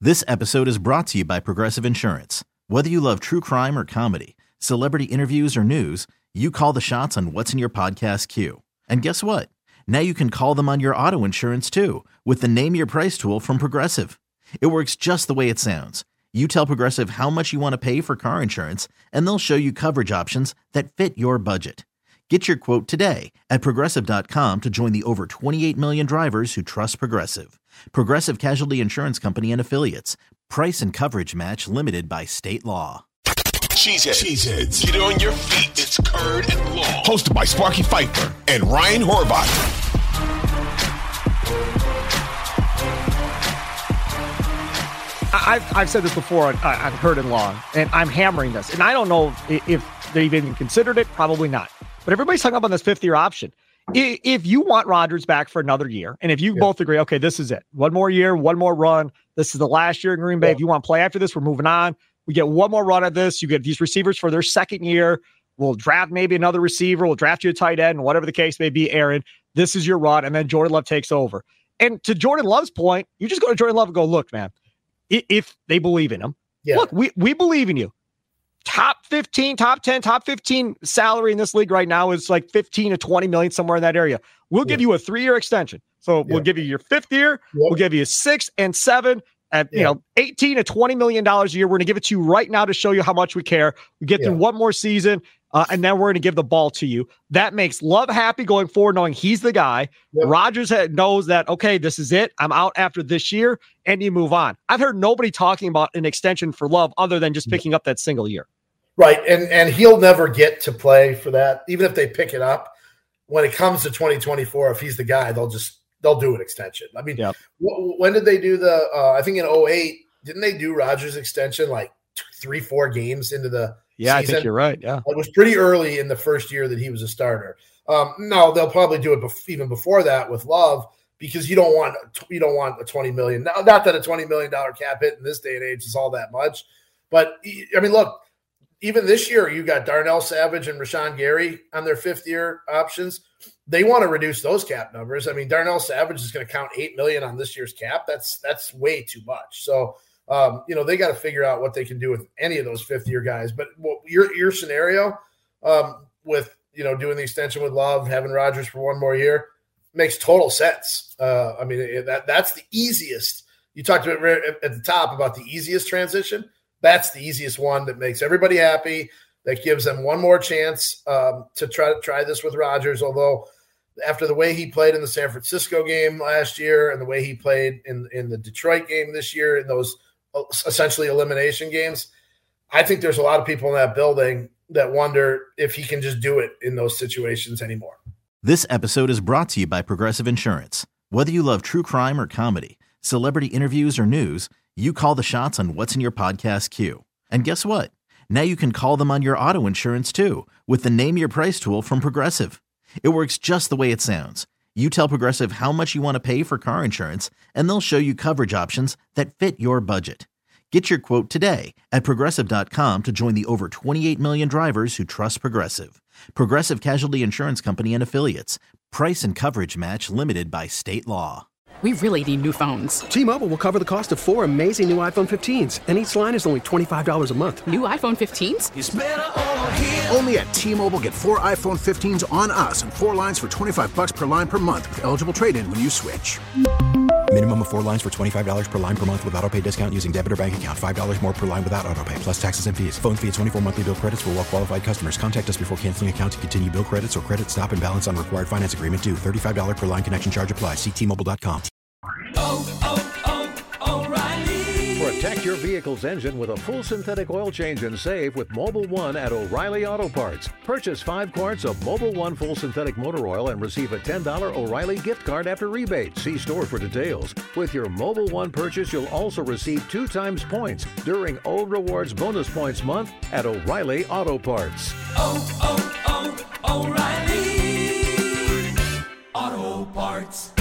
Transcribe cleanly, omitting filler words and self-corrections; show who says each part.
Speaker 1: This episode is brought to you by Progressive Insurance. Whether you love true crime or comedy, celebrity interviews or news, you call the shots on what's in your podcast queue. And guess what? Now you can call them on your auto insurance too with the Name Your Price tool from Progressive. It works just the way it sounds. You tell Progressive how much you want to pay for car insurance, and they'll show you coverage options that fit your budget. Get your quote today at Progressive.com to join the over 28 million drivers who trust Progressive. Progressive Casualty Insurance Company and Affiliates. Price and coverage match limited by state law.
Speaker 2: Cheeseheads. Get on your feet. It's Curd and Long. Hosted by Sparky Fifer and Ryan Horvath.
Speaker 3: I've said this before on Curd and Long, and I'm hammering this. And I don't know if they've even considered it. Probably not. But everybody's hung up on this fifth-year option. If you want Rodgers back for another year, and if you both agree, okay, this is it. One more year, one more run. This is the last year in Green Bay. If you want to play after this, we're moving on. We get one more run at this. You get these receivers for their second year. We'll draft maybe another receiver. We'll draft you a tight end, whatever the case may be, Aaron. This is your run, and then Jordan Love takes over. And to Jordan Love's point, you just go to Jordan Love and go, look, man, if they believe in him, look, we believe in you. Top 15, top 10, top 15 salary in this league right now is like 15 to 20 million, somewhere in that area. We'll give you a 3-year extension. So we'll give you your 5th year. We'll give you 6 and 7 at, $18 to $20 million a year. We're going to give it to you right now to show you how much we care. We get through one more season, and then we're going to give the ball to you. That makes Love happy going forward, knowing he's the guy. Rodgers knows that, okay, this is it. I'm out after this year, and you move on. I've heard nobody talking about an extension for Love other than just picking up that single year.
Speaker 4: Right, and he'll never get to play for that, even if they pick it up. When it comes to 2024, if he's the guy, they'll do an extension. I mean, when did they do I think in 2008, didn't they do Rodgers' extension like 3-4 games into the season?
Speaker 3: I think you're right, yeah.
Speaker 4: It was pretty early in the first year that he was a starter. No, they'll probably do it even before that with Love, because you don't want a $20 million. Not that a $20 million cap hit in this day and age is all that much. But, I mean, look, even this year, you got Darnell Savage and Rashawn Gary on their 5th-year options. They want to reduce those cap numbers. I mean, Darnell Savage is going to count $8 million on this year's cap. That's way too much. So, they got to figure out what they can do with any of those 5th-year guys. But your scenario with doing the extension with Love, having Rodgers for one more year, makes total sense. I mean, that's the easiest. You talked about at the top about the easiest transition. That's the easiest one that makes everybody happy. That gives them one more chance to try this with Rodgers. Although after the way he played in the San Francisco game last year and the way he played in the Detroit game this year in those essentially elimination games, I think there's a lot of people in that building that wonder if he can just do it in those situations anymore.
Speaker 1: This episode is brought to you by Progressive Insurance. Whether you love true crime or comedy, celebrity interviews or news, you call the shots on what's in your podcast queue. And guess what? Now you can call them on your auto insurance too with the Name Your Price tool from Progressive. It works just the way it sounds. You tell Progressive how much you want to pay for car insurance, and they'll show you coverage options that fit your budget. Get your quote today at Progressive.com to join the over 28 million drivers who trust Progressive. Progressive Casualty Insurance Company and Affiliates. Price and coverage match limited by state law.
Speaker 5: We really need new phones.
Speaker 6: T-Mobile will cover the cost of 4 amazing new iPhone 15s, and each line is only $25 a month.
Speaker 5: New iPhone 15s?
Speaker 7: It's better over here. Only at T-Mobile, get 4 iPhone 15s on us and 4 lines for $25 per line per month with eligible trade-in when you switch.
Speaker 8: Minimum of 4 lines for $25 per line per month with autopay discount using debit or bank account. $5 more per line without autopay, plus taxes and fees. Phone fee at 24 monthly bill credits for well-qualified customers. Contact us before canceling account to continue bill credits or credit stop and balance on required finance agreement due. $35 per line connection charge applies. See T-Mobile.com.
Speaker 9: O'Reilly. Protect your vehicle's engine with a full synthetic oil change and save with Mobil 1 at O'Reilly Auto Parts. Purchase 5 quarts of Mobil 1 full synthetic motor oil and receive a $10 O'Reilly gift card after rebate. See store for details. With your Mobil 1 purchase, you'll also receive 2 times points during O Rewards Bonus Points Month at O'Reilly Auto Parts.
Speaker 7: O'Reilly Auto Parts.